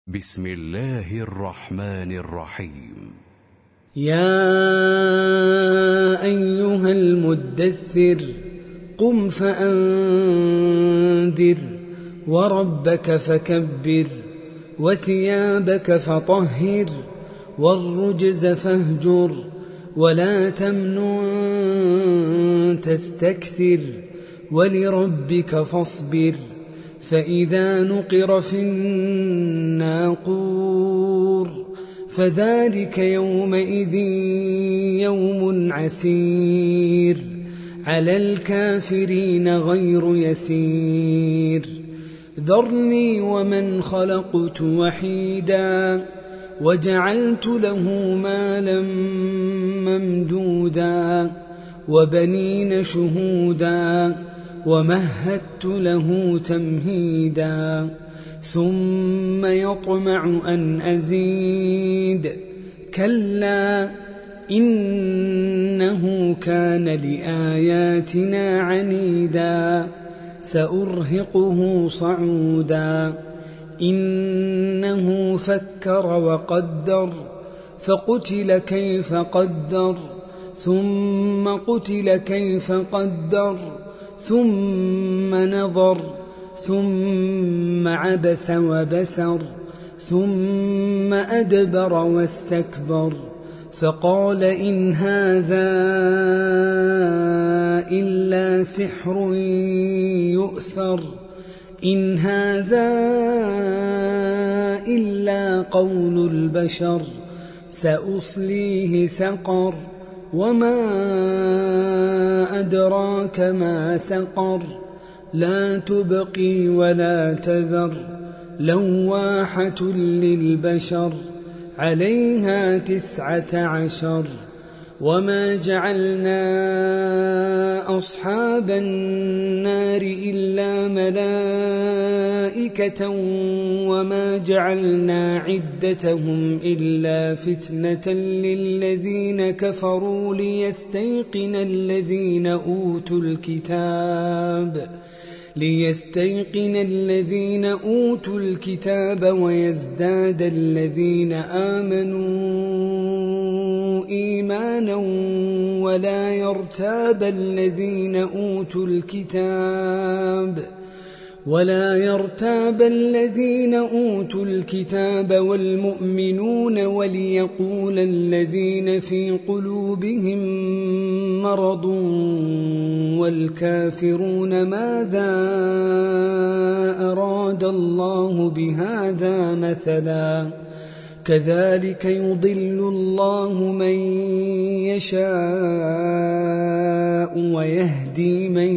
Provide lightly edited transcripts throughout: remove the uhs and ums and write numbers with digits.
بسم الله الرحمن الرحيم. يا أيها المدثر قم فأنذر وربك فكبر وثيابك فطهر والرجز فاهجر ولا تمنن تستكثر ولربك فاصبر فإذا نقر في الناقور فذلك يومئذ يوم عسير على الكافرين غير يسير ذرني ومن خلقت وحيدا وجعلت له مالا ممدودا وبنين شهودا ومهدت له تمهيدا ثم يطمع أن أزيد كلا إنه كان لآياتنا عنيدا سأرهقه صعودا إنه فكر وقدر فقتل كيف قدر ثم قتل كيف قدر ثم نظر ثم عبس وبسر ثم أدبر واستكبر فقال إن هذا إلا سحر يؤثر إن هذا إلا قول البشر سأصليه سقر وما أدراك ما سقر لا تبقي ولا تذر لواحة للبشر عليها 19 وما جعلنا أصحاب النار إلا ملائكة وما جعلنا عدتهم إلا فتنة للذين كفروا ليستيقن الذين أوتوا الكتاب ويزداد الذين آمنوا إيمانا ولا يرتاب الذين أوتوا الكتاب والمؤمنون وليقول الذين في قلوبهم مرض والكافرون ماذا أراد الله بهذا مثلا كذلك يضل الله من يشاء ويهدي من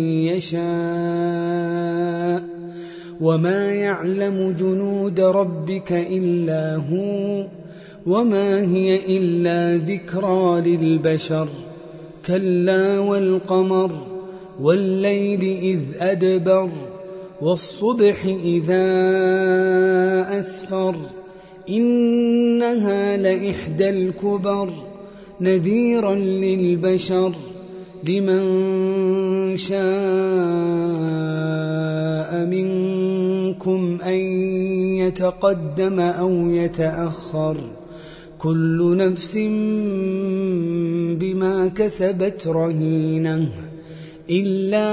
يشاء وما يعلم جنود ربك إلا هو وما هي إلا ذكرى للبشر كلا والقمر والليل إذ أدبر والصبح إذا أسفر إنها لإحدى الكبر نذيرا للبشر لمن شاء منكم أن يتقدم أو يتأخر كل نفس بما كسبت رهينة إلا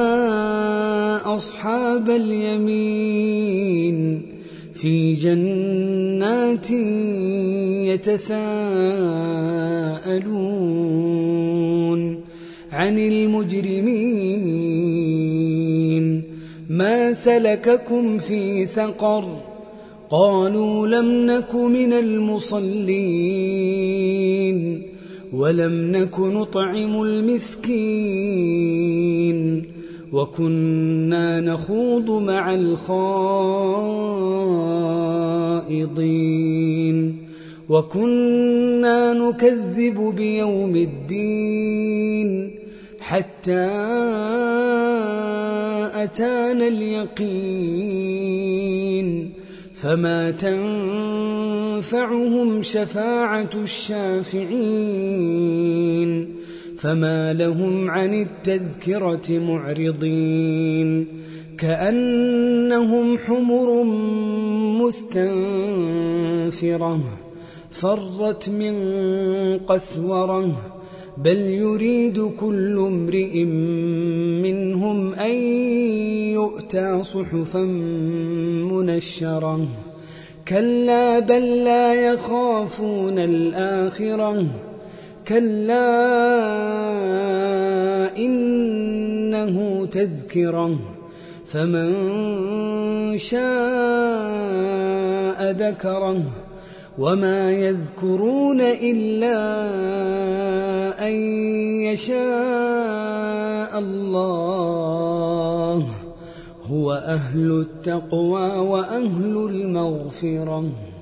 أصحاب اليمين في جنات يتساءلون عن المجرمين ما سلككم في سقر قالوا لم نك من المصلين ولم نك نطعم المسكين وكنا نخوض مع الخائضين وكنا نكذب بيوم الدين حتى أتانا اليقين فما تنفعهم شفاعة الشافعين فما لهم عن التذكرة معرضين كأنهم حمر مستنفرة فرت من قسورة بل يريد كل امرئ منهم أن يؤتى صحفا منشرة كلا بل لا يخافون الآخرة كلا إنه تذكرة فمن شاء ذكره وما يذكرون إلا أن يشاء الله هو أهل التقوى وأهل المغفرة.